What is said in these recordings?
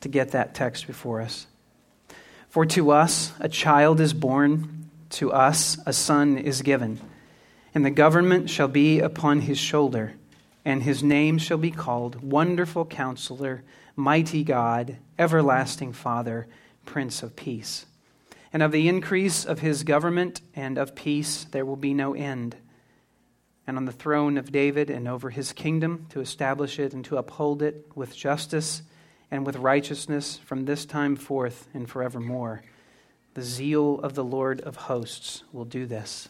to get that text before us. For to us a child is born, to us a son is given, and the government shall be upon his shoulder, and his name shall be called Wonderful Counselor, Mighty God, Everlasting Father, Prince of Peace. And of the increase of his government and of peace there will be no end. And on the throne of David and over his kingdom, to establish it and to uphold it with justice and with righteousness from this time forth and forevermore. The zeal of the Lord of hosts will do this.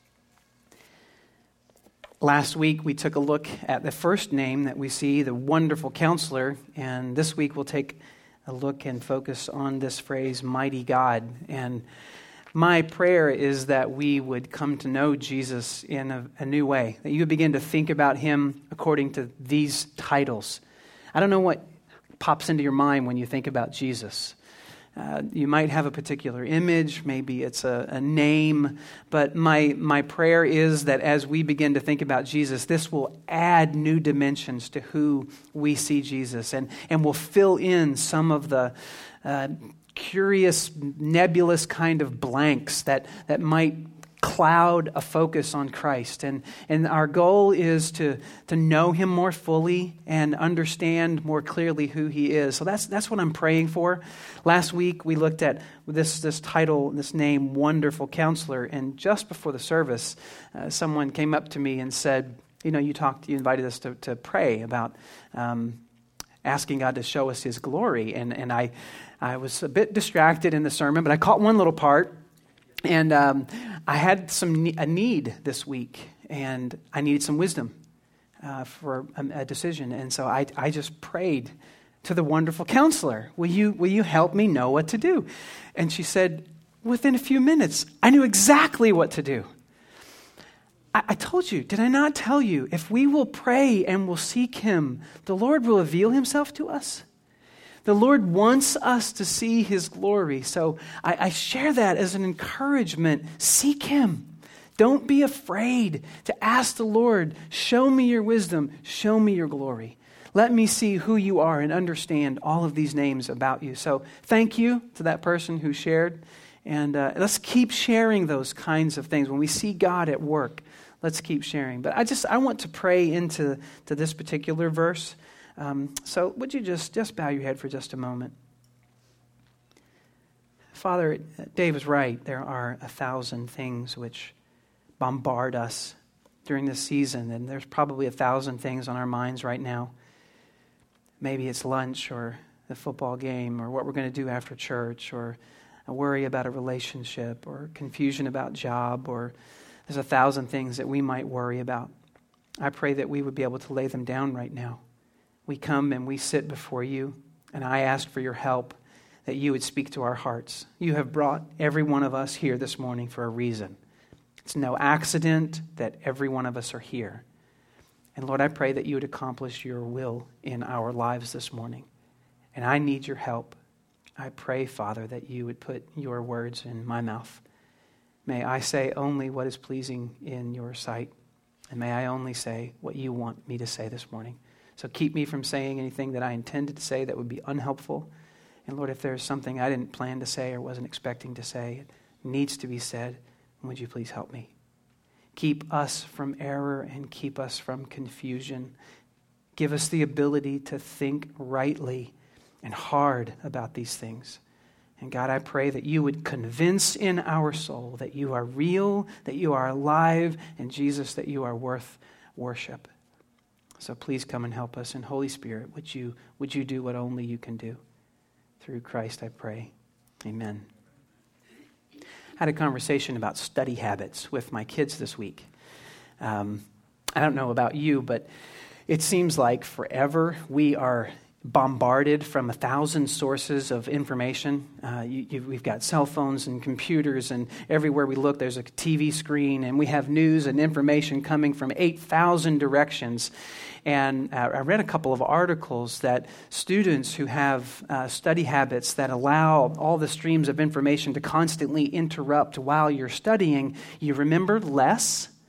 Last week we took a look at the first name that we see, the Wonderful Counselor, and this week we'll take a look and focus on this phrase, Mighty God. And my prayer is that we would come to know Jesus in a new way, that you would begin to think about him according to these titles. I don't know what pops into your mind when you think about Jesus. You might have a particular image, maybe it's a name, but my prayer is that as we begin to think about Jesus, this will add new dimensions to who we see Jesus and will fill in some of the curious, nebulous kind of blanks that might cloud a focus on Christ. And our goal is to know him more fully and understand more clearly who he is. So that's what I'm praying for. Last week we looked at this title, this name, Wonderful Counselor, and just before the service, someone came up to me and said, you invited us to pray about asking God to show us his glory. And I was a bit distracted in the sermon, but I caught one little part. And I had a need this week, and I needed some wisdom for a decision. And so I just prayed to the Wonderful Counselor, will you help me know what to do? And she said, within a few minutes, I knew exactly what to do. I told you, did I not tell you, if we will pray and will seek him, the Lord will reveal himself to us? The Lord wants us to see his glory. So I share that as an encouragement. Seek him. Don't be afraid to ask the Lord, show me your wisdom, show me your glory. Let me see who you are and understand all of these names about you. So thank you to that person who shared. And let's keep sharing those kinds of things. When we see God at work, let's keep sharing. But I want to pray into this particular verse. So would you just bow your head for just a moment? Father, Dave is right. There are 1,000 things which bombard us during this season, and there's probably 1,000 things on our minds right now. Maybe it's lunch or the football game or what we're going to do after church or a worry about a relationship or confusion about job, or there's 1,000 things that we might worry about. I pray that we would be able to lay them down right now. We come and we sit before you, and I ask for your help, that you would speak to our hearts. You have brought every one of us here this morning for a reason. It's no accident that every one of us are here. And Lord, I pray that you would accomplish your will in our lives this morning. And I need your help. I pray, Father, that you would put your words in my mouth. May I say only what is pleasing in your sight, and may I only say what you want me to say this morning. So keep me from saying anything that I intended to say that would be unhelpful. And Lord, if there's something I didn't plan to say or wasn't expecting to say, it needs to be said, would you please help me? Keep us from error and keep us from confusion. Give us the ability to think rightly and hard about these things. And God, I pray that you would convince in our soul that you are real, that you are alive, and Jesus, that you are worth worship. So please come and help us. And Holy Spirit, would you do what only you can do? Through Christ I pray. Amen. I had a conversation about study habits with my kids this week. I don't know about you, but it seems like forever we are bombarded from 1,000 sources of information. We've got cell phones and computers, and everywhere we look there's a TV screen, and we have news and information coming from 8,000 directions. And I read a couple of articles that students who have study habits that allow all the streams of information to constantly interrupt while you're studying, you remember less.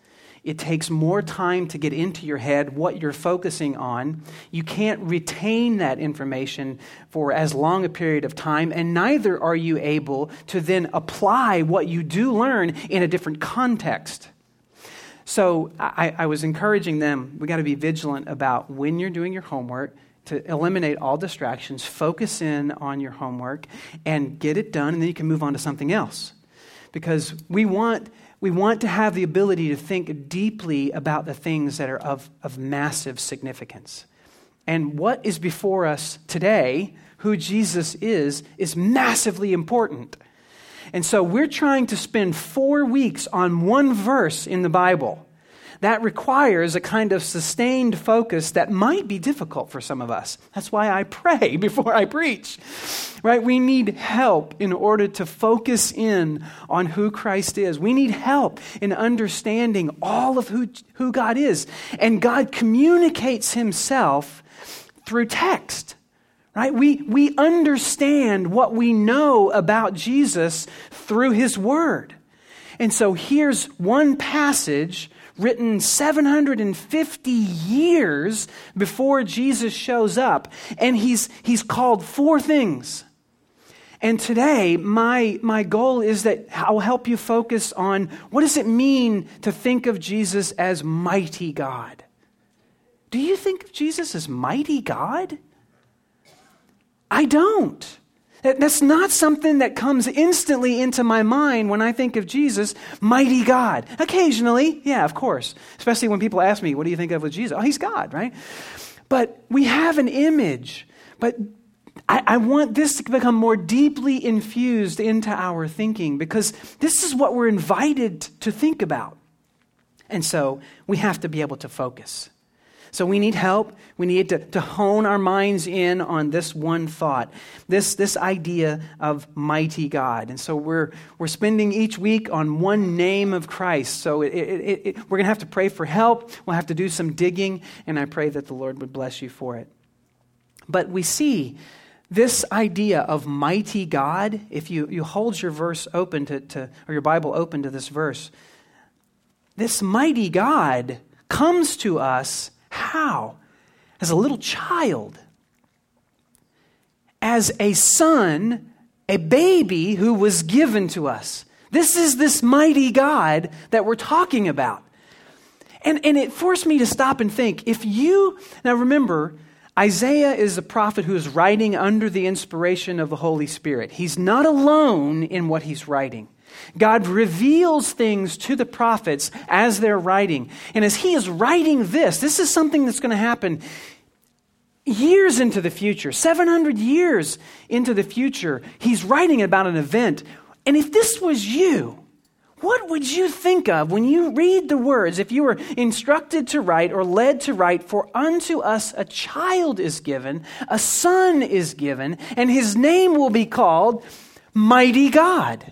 It takes more time to get into your head what you're focusing on. You can't retain that information for as long a period of time, and neither are you able to then apply what you do learn in a different context. So I was encouraging them, we got to be vigilant about when you're doing your homework, to eliminate all distractions, focus in on your homework, and get it done, and then you can move on to something else. Because we want to have the ability to think deeply about the things that are of massive significance. And what is before us today, who Jesus is massively important. And so we're trying to spend 4 weeks on one verse in the Bible. That requires a kind of sustained focus that might be difficult for some of us. That's why I pray before I preach. Right? We need help in order to focus in on who Christ is. We need help in understanding all of who God is. And God communicates himself through text. Right? We understand what we know about Jesus through his word. And so here's one passage written 750 years before Jesus shows up, and he's called 4 things. And today, my goal is that I'll help you focus on what does it mean to think of Jesus as mighty God. Do you think of Jesus as mighty God? I don't. That's not something that comes instantly into my mind when I think of Jesus, mighty God. Occasionally, yeah, of course. Especially when people ask me, what do you think of with Jesus? Oh, he's God, right? But we have an image. But I want this to become more deeply infused into our thinking, because this is what we're invited to think about. And so we have to be able to focus. So we need help. We need to hone our minds in on this one thought, this idea of mighty God. And so we're spending each week on one name of Christ. So we're going to have to pray for help. We'll have to do some digging, and I pray that the Lord would bless you for it. But we see this idea of mighty God. If you hold your verse open or your Bible open to this verse, this mighty God comes to us. How? As a little child, as a son, a baby who was given to us. This is this mighty God that we're talking about. And it forced me to stop and think, now remember, Isaiah is a prophet who is writing under the inspiration of the Holy Spirit. He's not alone in what he's writing. God reveals things to the prophets as they're writing. And as he is writing this is something that's going to happen years into the future, 700 years into the future. He's writing about an event. And if this was you, what would you think of when you read the words, if you were instructed to write or led to write, for unto us a child is given, a son is given, and his name will be called Mighty God.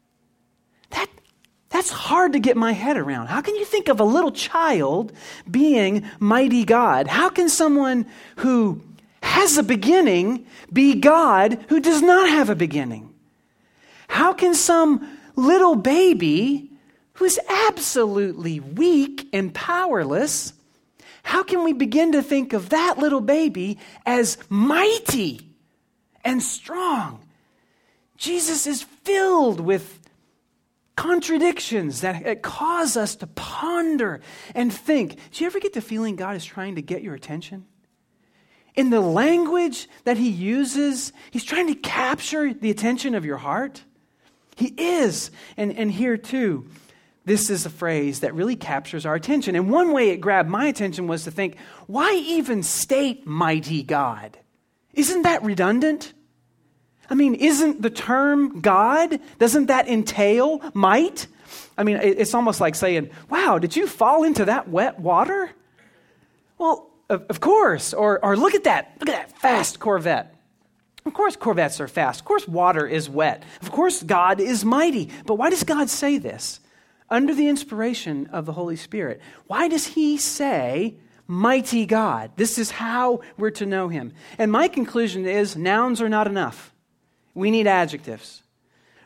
That's hard to get my head around. How can you think of a little child being mighty God? How can someone who has a beginning be God who does not have a beginning? How can some little baby who's absolutely weak and powerless, how can we begin to think of that little baby as mighty and strong? Jesus is filled with contradictions that cause us to ponder and think. Do you ever get the feeling God is trying to get your attention? In the language that he uses, he's trying to capture the attention of your heart. He is. And here too, this is a phrase that really captures our attention. And one way it grabbed my attention was to think, why even state mighty God? Isn't that redundant? I mean, isn't the term God, doesn't that entail might? I mean, it's almost like saying, wow, did you fall into that wet water? Well, of course. Or look at that fast Corvette. Of course Corvettes are fast. Of course water is wet. Of course God is mighty. But why does God say this? Under the inspiration of the Holy Spirit. Why does he say mighty God? This is how we're to know him. And my conclusion is nouns are not enough. We need adjectives,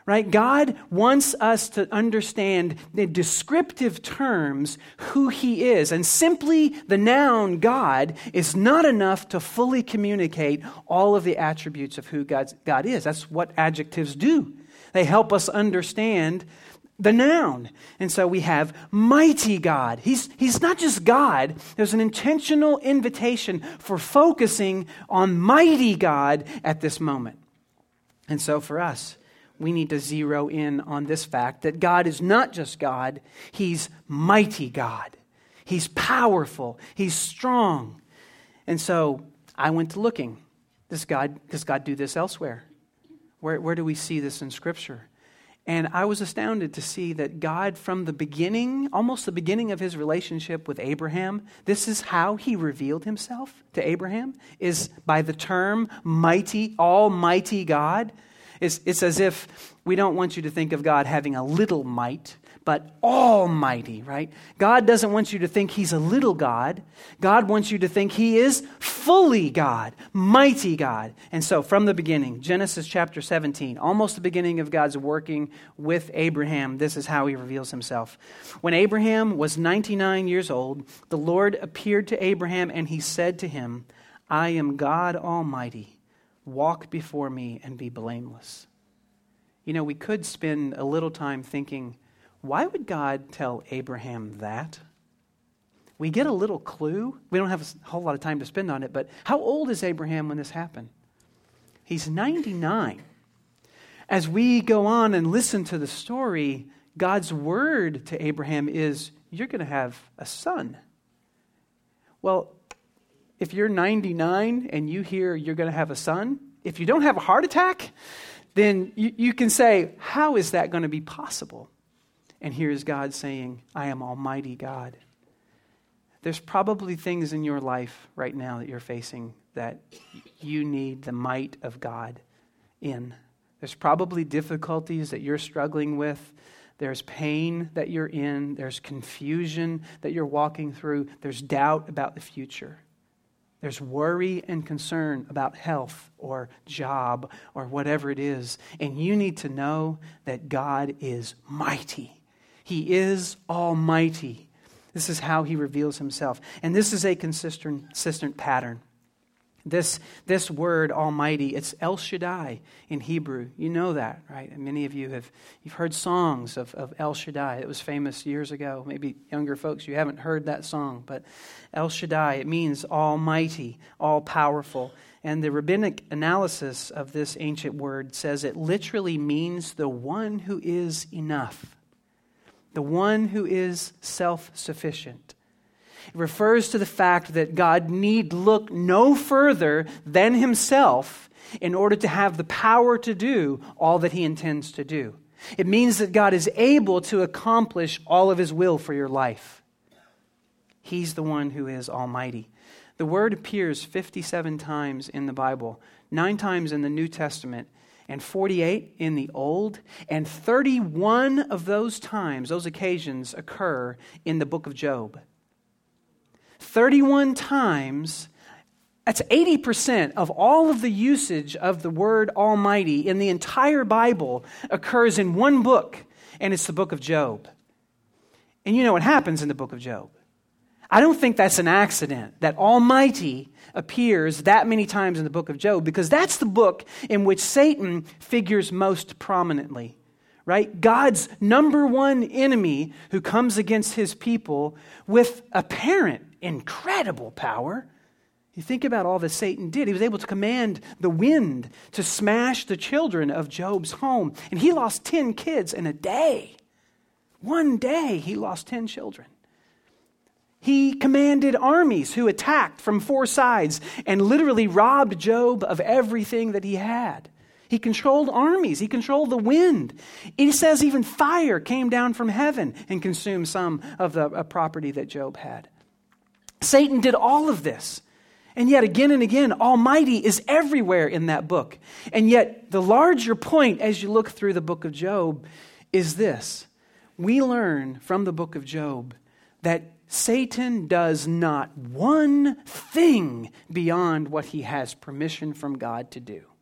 right? God wants us to understand in descriptive terms who he is. And simply the noun God is not enough to fully communicate all of the attributes of who God is. That's what adjectives do. They help us understand the noun. And so we have mighty God. He's not just God. There's an intentional invitation for focusing on mighty God at this moment. And so for us, we need to zero in on this fact that God is not just God, he's mighty God. He's powerful. He's strong. And so I went to looking. Does God do this elsewhere? Where do we see this in Scripture? And I was astounded to see that God, from the beginning, almost the beginning of his relationship with Abraham, this is how he revealed himself to Abraham, is by the term mighty, almighty God. It's as if we don't want you to think of God having a little might, but almighty, right? God doesn't want you to think he's a little God. God wants you to think he is fully God, mighty God. And so from the beginning, Genesis chapter 17, almost the beginning of God's working with Abraham, this is how he reveals himself. When Abraham was 99 years old, the Lord appeared to Abraham and he said to him, I am God Almighty. Walk before me and be blameless. You know, we could spend a little time thinking, why would God tell Abraham that? We get a little clue. We don't have a whole lot of time to spend on it, but how old is Abraham when this happened? He's 99. As we go on and listen to the story, God's word to Abraham is, you're going to have a son. Well, if you're 99 and you hear you're going to have a son, if you don't have a heart attack, then you can say, how is that going to be possible? And here's God saying, I am Almighty God. There's probably things in your life right now that you're facing that you need the might of God in. There's probably difficulties that you're struggling with. There's pain that you're in. There's confusion that you're walking through. There's doubt about the future. There's worry and concern about health or job or whatever it is. And you need to know that God is mighty. He is almighty. This is how he reveals himself. And this is a consistent pattern. This word, almighty, it's El Shaddai in Hebrew. You know that, right? And many of you you've heard songs of El Shaddai. It was famous years ago. Maybe younger folks, you haven't heard that song. But El Shaddai, it means almighty, all-powerful. And the rabbinic analysis of this ancient word says it literally means the one who is enough. The one who is self-sufficient. It refers to the fact that God need look no further than himself in order to have the power to do all that he intends to do. It means that God is able to accomplish all of his will for your life. He's the one who is almighty. The word appears 57 times in the Bible, 9 times in the New Testament, and 48 in the Old, and 31 of those times, those occasions, occur in the book of Job. 31 times, that's 80% of all of the usage of the word almighty in the entire Bible occurs in one book, and it's the book of Job. And you know what happens in the book of Job. I don't think that's an accident that almighty appears that many times in the book of Job, because that's the book in which Satan figures most prominently. Right? God's number one enemy who comes against his people with apparent incredible power. You think about all that Satan did. He was able to command the wind to smash the children of Job's home. And he lost 10 kids in a day. One day he lost 10 children. He commanded armies who attacked from 4 sides and literally robbed Job of everything that he had. He controlled armies. He controlled the wind. It says even fire came down from heaven and consumed some of the property that Job had. Satan did all of this. And yet again and again, Almighty is everywhere in that book. And yet the larger point as you look through the book of Job is this. We learn from the book of Job that Satan does not one thing beyond what he has permission from God to do.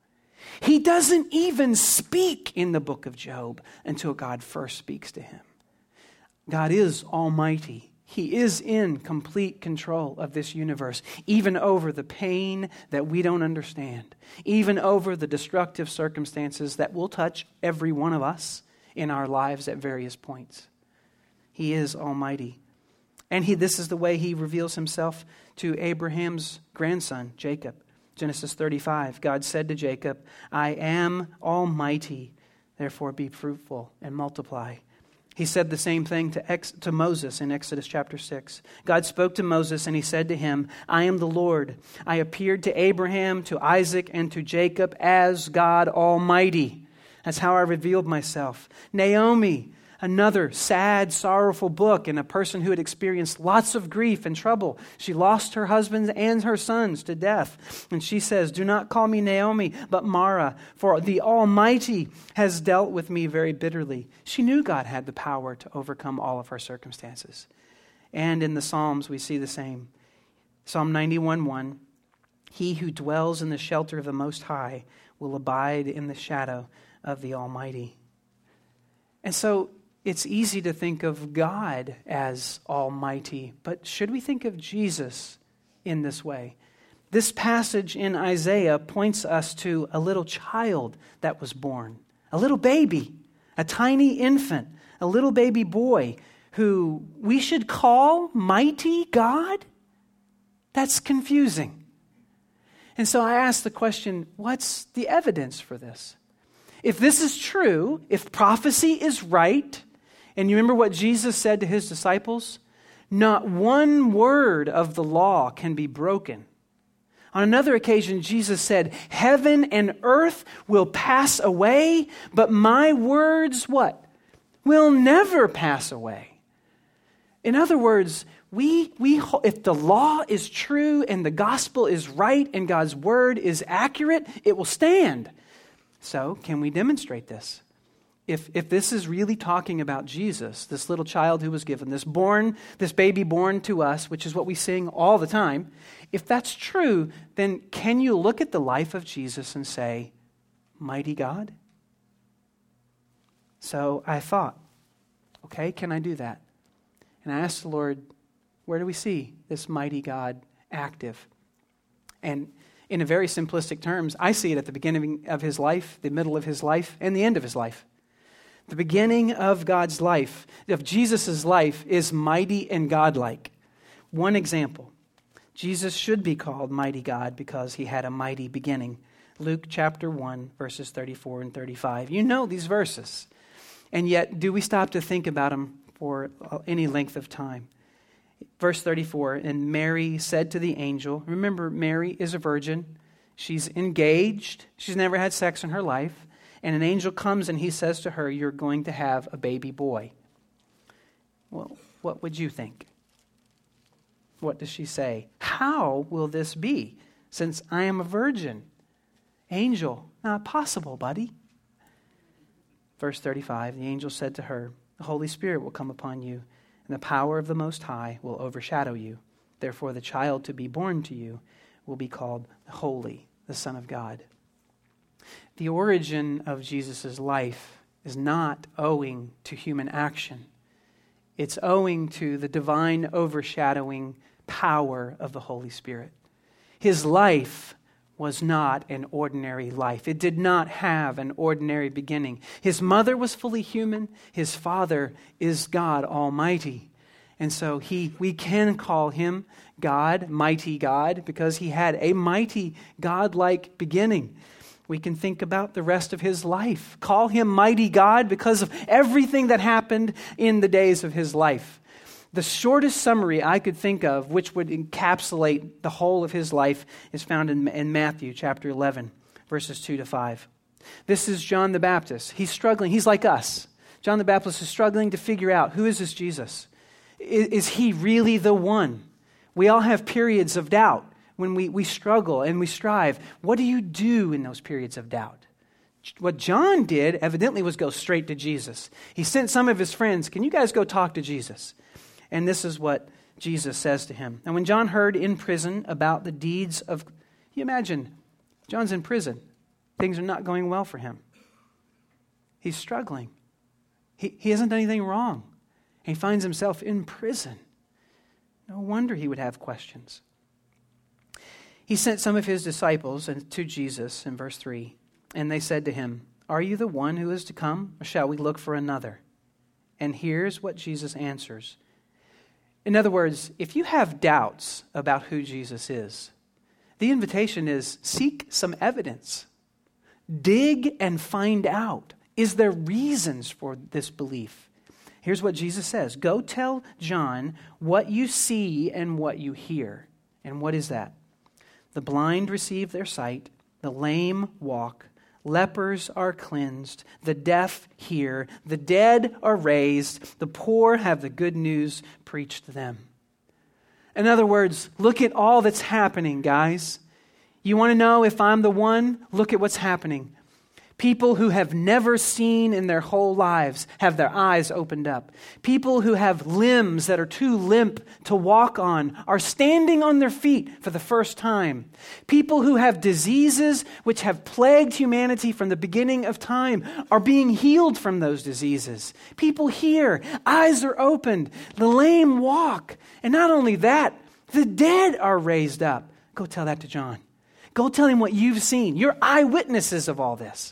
He doesn't even speak in the book of Job until God first speaks to him. God is almighty. He is in complete control of this universe, even over the pain that we don't understand, even over the destructive circumstances that will touch every one of us in our lives at various points. He is almighty. And this is the way he reveals himself to Abraham's grandson, Jacob. Genesis 35, God said to Jacob, I am almighty, therefore be fruitful and multiply. He said the same thing to Moses in Exodus chapter 6. God spoke to Moses and he said to him, I am the Lord. I appeared to Abraham, to Isaac, and to Jacob as God Almighty. That's how I revealed myself. Naomi, another sad, sorrowful book, and a person who had experienced lots of grief and trouble. She lost her husband and her sons to death. And she says, do not call me Naomi, but Mara, for the Almighty has dealt with me very bitterly. She knew God had the power to overcome all of her circumstances. And in the Psalms, we see the same. Psalm 91:1, he who dwells in the shelter of the Most High will abide in the shadow of the Almighty. And so, it's easy to think of God as almighty, but should we think of Jesus in this way? This passage in Isaiah points us to a little child that was born, a little baby, a tiny infant, a little baby boy who we should call mighty God? That's confusing. And so I ask the question, what's the evidence for this? If this is true, if prophecy is right, and you remember what Jesus said to his disciples? Not one word of the law can be broken. On another occasion, Jesus said, heaven and earth will pass away, but my words, what? Will never pass away. In other words, if the law is true and the gospel is right and God's word is accurate, it will stand. So, can we demonstrate this? If this is really talking about Jesus, this little child who was given, this baby born to us, which is what we sing all the time, if that's true, then can you look at the life of Jesus and say, mighty God? So I thought, okay, can I do that? And I asked the Lord, where do we see this mighty God active? And in a very simplistic terms, I see it at the beginning of his life, the middle of his life, and the end of his life. The beginning of God's life, of Jesus' life, is mighty and godlike. One example, Jesus should be called mighty God because he had a mighty beginning. Luke chapter 1, verses 34 and 35. You know these verses. And yet, do we stop to think about them for any length of time? Verse 34, and Mary said to the angel, remember, Mary is a virgin. She's engaged. She's never had sex in her life. And an angel comes and he says to her, you're going to have a baby boy. Well, what would you think? What does she say? How will this be, since I am a virgin? Angel, not possible, buddy. Verse 35, the angel said to her, the Holy Spirit will come upon you, and the power of the Most High will overshadow you. Therefore, the child to be born to you will be called Holy, the Son of God. The origin of Jesus' life is not owing to human action. It's owing to the divine overshadowing power of the Holy Spirit. His life was not an ordinary life. It did not have an ordinary beginning. His mother was fully human. His father is God Almighty. And so we can call him God, mighty God, because he had a mighty God-like beginning. We can think about the rest of his life. Call him mighty God because of everything that happened in the days of his life. The shortest summary I could think of, which would encapsulate the whole of his life, is found in Matthew chapter 11, verses 2 to 5. This is John the Baptist. He's struggling. He's like us. John the Baptist is struggling to figure out, who is this Jesus? Is he really the one? We all have periods of doubt when we struggle and we strive. What do you do in those periods of doubt? What John did, evidently, was go straight to Jesus. He sent some of his friends, can you guys go talk to Jesus? And this is what Jesus says to him. And when John heard in prison about the deeds of, you imagine, John's in prison. things are not going well for him. He's struggling. He hasn't done anything wrong. He finds himself in prison. No wonder he would have questions. He sent some of his disciples to Jesus in verse 3, and they said to him, "Are you the one who is to come, or shall we look for another?" And here's what Jesus answers. In other words, if you have doubts about who Jesus is, the invitation is seek some evidence. Dig and find out. Is there reasons for this belief? Here's what Jesus says. Go tell John what you see and what you hear. And what is that? The blind receive their sight, the lame walk, lepers are cleansed, the deaf hear, the dead are raised, the poor have the good news preached to them. In other words, look at all that's happening, guys. You want to know if I'm the one? Look at what's happening. People who have never seen in their whole lives have their eyes opened up. People who have limbs that are too limp to walk on are standing on their feet for the first time. People who have diseases which have plagued humanity from the beginning of time are being healed from those diseases. People hear, eyes are opened, the lame walk. And not only that, the dead are raised up. Go tell that to John. Go tell him what you've seen. You're eyewitnesses of all this.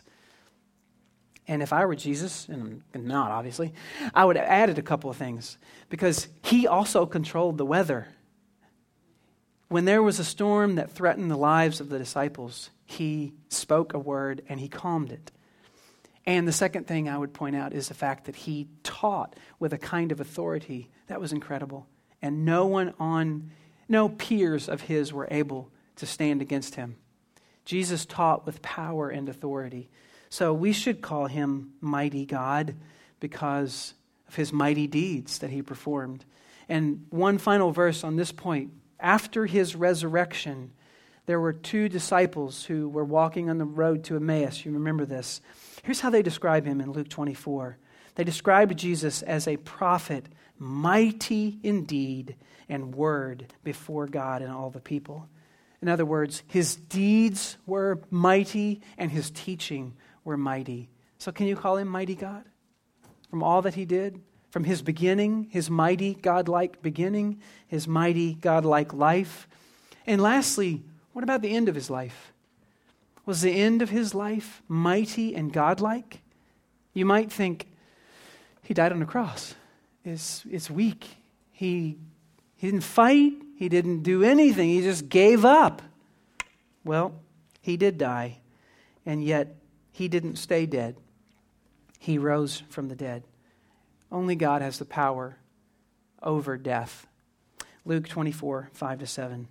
And if I were Jesus, and I'm not obviously, I would have added a couple of things because he also controlled the weather. When there was a storm that threatened the lives of the disciples, he spoke a word and he calmed it. And the second thing I would point out is the fact that he taught with a kind of authority that was incredible. And no peers of his were able to stand against him. Jesus taught with power and authority. So we should call him Mighty God because of his mighty deeds that he performed. And one final verse on this point. After his resurrection, there were two disciples who were walking on the road to Emmaus. You remember this. Here's how they describe him in Luke 24. They described Jesus as a prophet, mighty in deed and word before God and all the people. In other words, his deeds were mighty and his teaching were mighty. So can you call him Mighty God? From all that he did? From his beginning, his mighty God-like beginning, his mighty God-like life? And lastly, what about the end of his life? Was the end of his life mighty and God-like? You might think, he died on a cross. It's weak. He didn't fight. He didn't do anything. He just gave up. Well, he did die, and yet he didn't stay dead. He rose from the dead. Only God has the power over death. Luke 24, 5-7.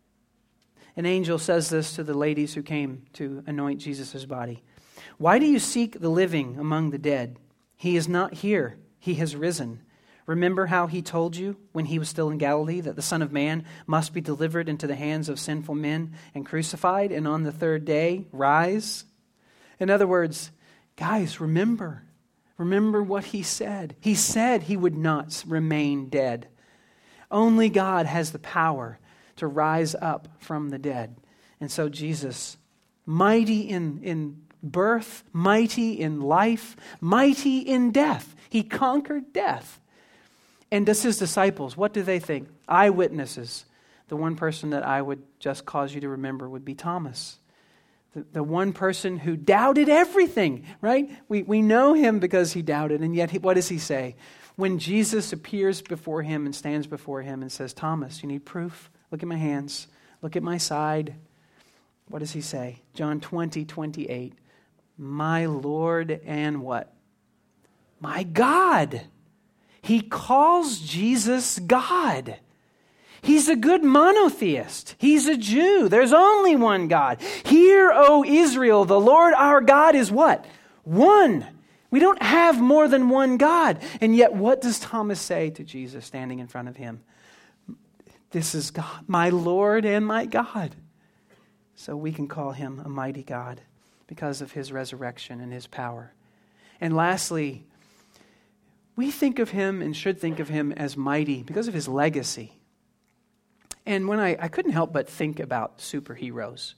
An angel says this to the ladies who came to anoint Jesus' body. "Why do you seek the living among the dead? He is not here. He has risen. Remember how he told you when he was still in Galilee that the Son of Man must be delivered into the hands of sinful men and crucified and on the third day rise?" In other words, guys, remember what he said. He said he would not remain dead. Only God has the power to rise up from the dead. And so Jesus, mighty in birth, mighty in life, mighty in death. He conquered death. And does his disciples, what do they think? Eyewitnesses. The one person that I would just cause you to remember would be Thomas. The one person who doubted everything, right? We know him because he doubted, and yet what does he say? When Jesus appears before him and stands before him and says, "Thomas, you need proof? Look at my hands. Look at my side." What does he say? John 20:28. "My Lord and what? My God." He calls Jesus God. He's a good monotheist. He's a Jew. There's only one God. Hear, O Israel, the Lord our God is what? One. We don't have more than one God. And yet what does Thomas say to Jesus standing in front of him? This is God, my Lord and my God. So we can call him a mighty God because of his resurrection and his power. And lastly, we think of him and should think of him as mighty because of his legacy. And when I couldn't help but think about superheroes.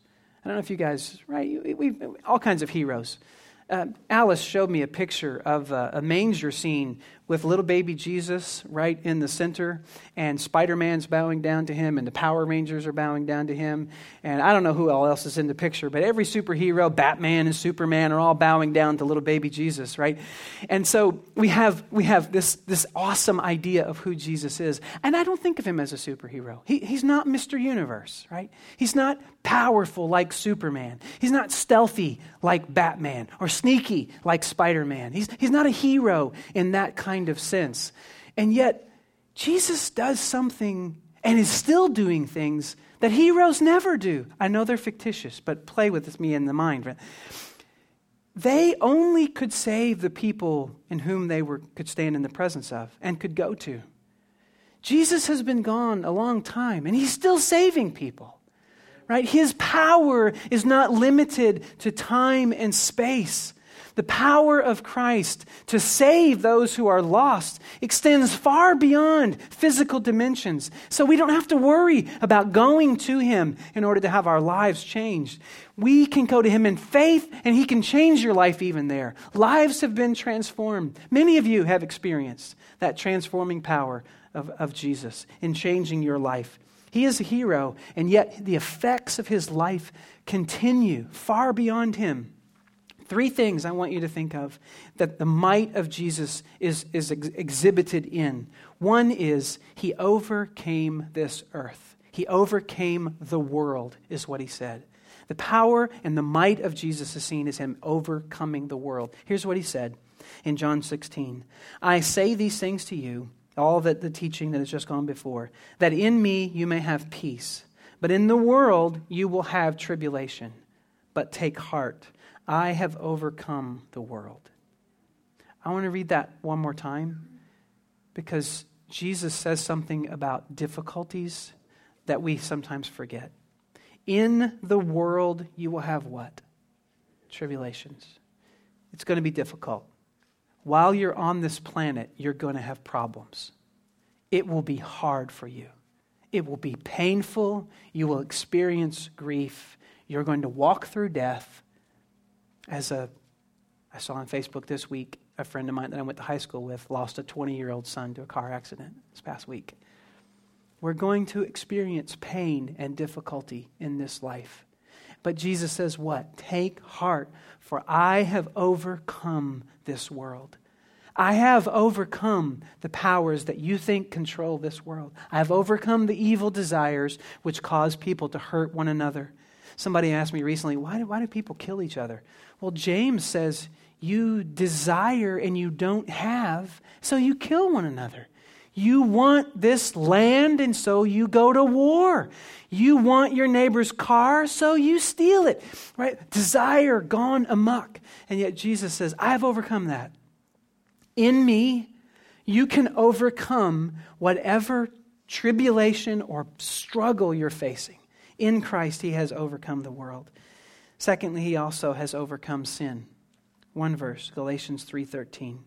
I don't know if you guys, right? We've all kinds of heroes. Alice showed me a picture of a manger scene with little baby Jesus right in the center, and Spider-Man's bowing down to him, and the Power Rangers are bowing down to him, and I don't know who all else is in the picture, but every superhero, Batman and Superman, are all bowing down to little baby Jesus, right? And so we have this awesome idea of who Jesus is, and I don't think of him as a superhero. He's not Mr. Universe, right? He's not powerful like Superman. He's not stealthy like Batman or sneaky like Spider-Man. He's not a hero in that kind of sense. And yet, Jesus does something and is still doing things that heroes never do. I know they're fictitious, but play with me in the mind. Right? They only could save the people in whom they could stand in the presence of and could go to. Jesus has been gone a long time, and he's still saving people. Right? His power is not limited to time and space. The power of Christ to save those who are lost extends far beyond physical dimensions. So we don't have to worry about going to him in order to have our lives changed. We can go to him in faith, and he can change your life even there. Lives have been transformed. Many of you have experienced that transforming power of Jesus in changing your life. He is a hero, and yet the effects of his life continue far beyond him. 3 things I want you to think of that the might of Jesus is exhibited in. One is he overcame this earth. He overcame the world, is what he said. The power and the might of Jesus is seen as him overcoming the world. Here's what he said in John 16. I say these things to you, all that the teaching that has just gone before, that in me you may have peace. But in the world you will have tribulation. But take heart, I have overcome the world. I want to read that one more time because Jesus says something about difficulties that we sometimes forget. In the world you will have what? Tribulations. It's going to be difficult. While you're on this planet, you're going to have problems. It will be hard for you. It will be painful. You will experience grief. You're going to walk through death. I saw on Facebook this week, a friend of mine that I went to high school with lost a 20-year-old son to a car accident this past week. We're going to experience pain and difficulty in this life. But Jesus says what? Take heart, for I have overcome this world. I have overcome the powers that you think control this world. I have overcome the evil desires which cause people to hurt one another. Somebody asked me recently, why do people kill each other? Well, James says, you desire and you don't have, so you kill one another. You want this land, and so you go to war. You want your neighbor's car, so you steal it. Right? Desire gone amok. And yet Jesus says, I've overcome that. In me, you can overcome whatever tribulation or struggle you're facing. In Christ, he has overcome the world. Secondly, he also has overcome sin. One verse, Galatians 3:13.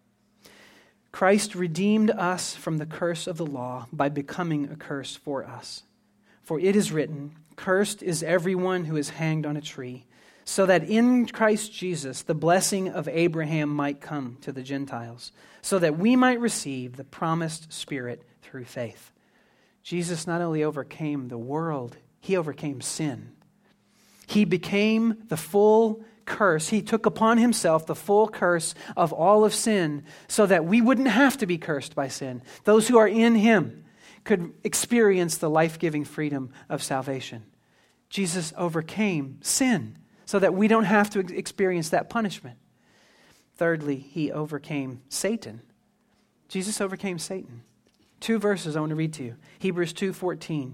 Christ redeemed us from the curse of the law by becoming a curse for us. For it is written, cursed is everyone who is hanged on a tree, so that in Christ Jesus the blessing of Abraham might come to the Gentiles, so that we might receive the promised Spirit through faith. Jesus not only overcame the world, he overcame sin. He became the full curse. He took upon himself the full curse of all of sin so that we wouldn't have to be cursed by sin. Those who are in him could experience the life-giving freedom of salvation. Jesus overcame sin so that we don't have to experience that punishment. Thirdly, he overcame Satan. Jesus overcame Satan. 2 verses I want to read to you. Hebrews 2:14.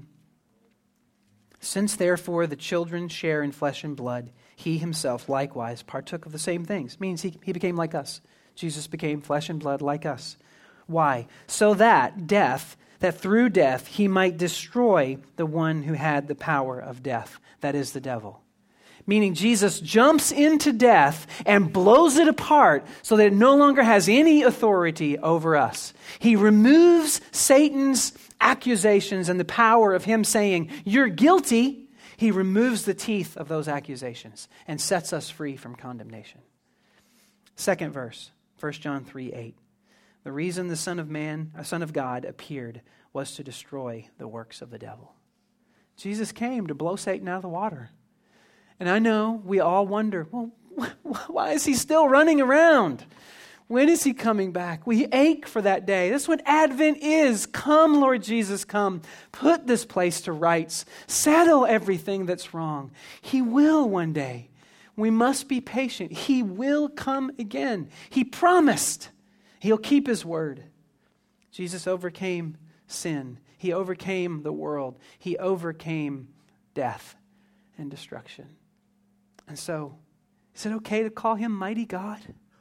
Since therefore the children share in flesh and blood, he himself likewise partook of the same things. Means he became like us. Jesus became flesh and blood like us. Why? So that through death he might destroy the one who had the power of death, that is the devil. Meaning Jesus jumps into death and blows it apart so that it no longer has any authority over us. He removes Satan's accusations and the power of him saying, you're guilty. He removes the teeth of those accusations and sets us free from condemnation. Second verse, 1 John 3:8. The reason the Son of God appeared was to destroy the works of the devil. Jesus came to blow Satan out of the water. And I know we all wonder, well, why is he still running around? When is he coming back? We ache for that day. That's what Advent is. Come, Lord Jesus, come. Put this place to rights. Settle everything that's wrong. He will one day. We must be patient. He will come again. He promised. He'll keep his word. Jesus overcame sin. He overcame the world. He overcame death and destruction. And so, is it okay to call him Mighty God?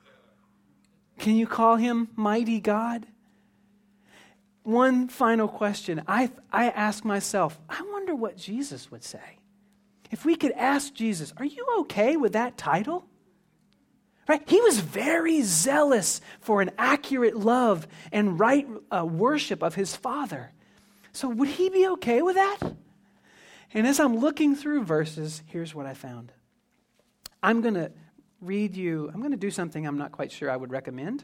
Can you call him Mighty God? One final question. I ask myself, I wonder what Jesus would say. If we could ask Jesus, are you okay with that title? Right? He was very zealous for an accurate love and right worship of his Father. So would he be okay with that? And as I'm looking through verses, here's what I found. I'm going to do something I'm not quite sure I would recommend.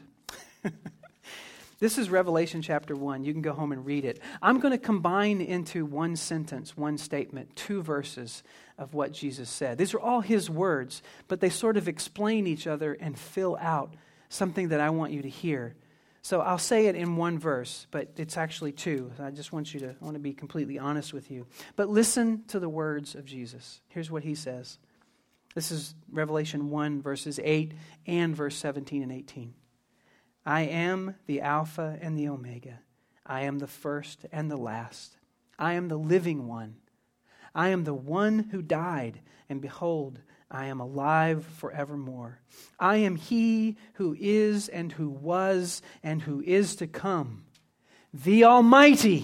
This is Revelation chapter 1. You can go home and read it. I'm going to combine into one sentence, one statement, 2 verses of what Jesus said. These are all his words, but they sort of explain each other and fill out something that I want you to hear. So I'll say it in one verse, but it's actually 2. I just want to be completely honest with you. But listen to the words of Jesus. Here's what he says. This is Revelation 1, verses 8 and verse 17 and 18. I am the Alpha and the Omega. I am the first and the last. I am the living one. I am the one who died, and behold, I am alive forevermore. I am he who is and who was and who is to come, the Almighty.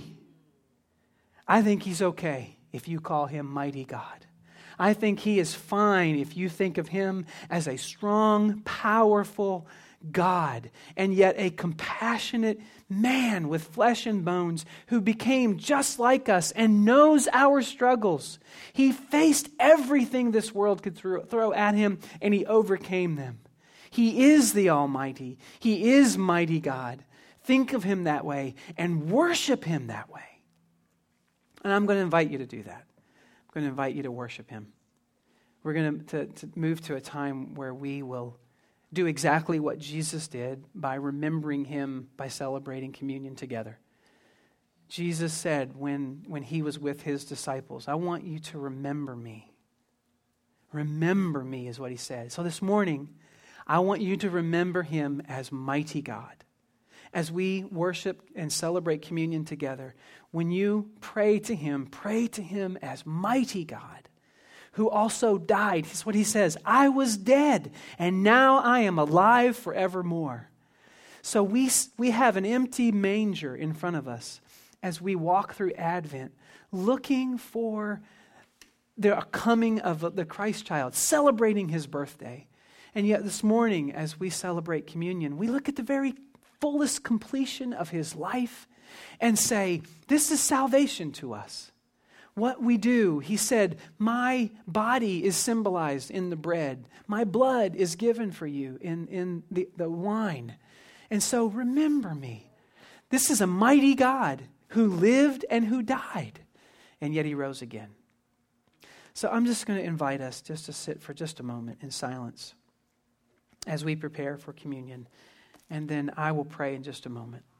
I think he's okay if you call him Mighty God. I think he is fine if you think of him as a strong, powerful God, and yet a compassionate man with flesh and bones who became just like us and knows our struggles. He faced everything this world could throw at him, and he overcame them. He is the Almighty. He is Mighty God. Think of him that way and worship him that way. And I'm going to invite you to do that. I'm going to invite you to worship him. We're going to move to a time where we will do exactly what Jesus did by remembering him, by celebrating communion together. Jesus said when he was with his disciples, I want you to remember me. Remember me is what he said. So this morning, I want you to remember him as Mighty God. As we worship and celebrate communion together, when you pray to him as Mighty God, who also died. That's what he says. I was dead, and now I am alive forevermore. So we have an empty manger in front of us as we walk through Advent, looking for the coming of the Christ child, celebrating his birthday. And yet this morning, as we celebrate communion, we look at the very fullest completion of his life and say, this is salvation to us. What we do, he said, my body is symbolized in the bread. My blood is given for you in the wine. And so remember me. This is a mighty God who lived and who died, and yet he rose again. So I'm just going to invite us just to sit for just a moment in silence as we prepare for communion. And then I will pray in just a moment.